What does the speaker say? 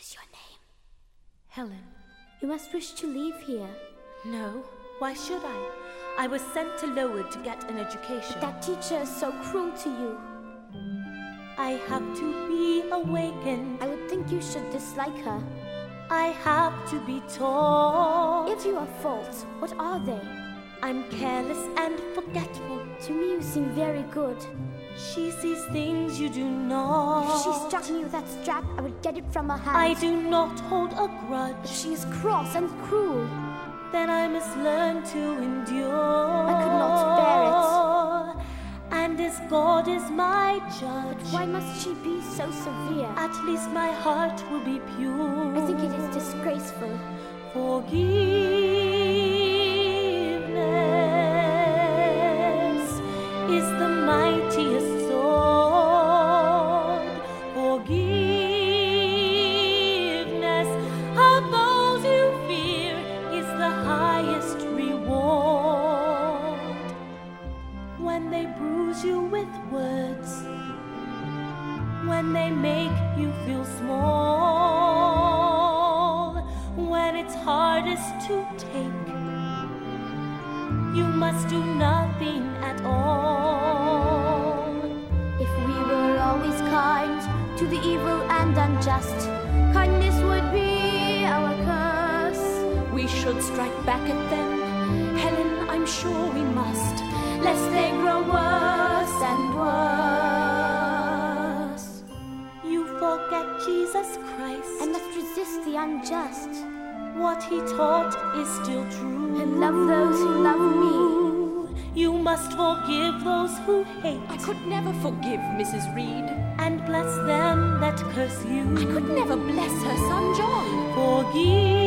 is your name? Helen. You must wish to leave here. No, why should I? I was sent to Lowood to get an education. But that teacher is so cruel to you. I have to be awakened. I would think you should dislike her. I have to be taught. If you have faults, what are they? I'm careless and forgetful. To me you seem very good. She sees things you do not. If she struck me with that strap, I would get it from her hand. I do not hold a grudge. If she is cross and cruel, then I must learn to endure. I could not bear it. And as God is my judge, but why must she be so severe? At least my heart will be pure. I think it is disgraceful. Forgiveness is the mightiest sword. Forgiveness of those you fear is the highest reward. When they bruise you with words, when they make you feel small, when it's hardest to take, you must do nothing at all. If we were always kind to the evil and unjust, kindness would be our curse. We should strike back at them, Helen, I'm sure we must, lest they grow worse and worse. You forget Jesus Christ. I must resist the unjust. What he taught is still true. And love those who love me. You must forgive those who hate. I could never forgive Mrs. Reed. And bless them that curse you. I could never bless her son John. Forgive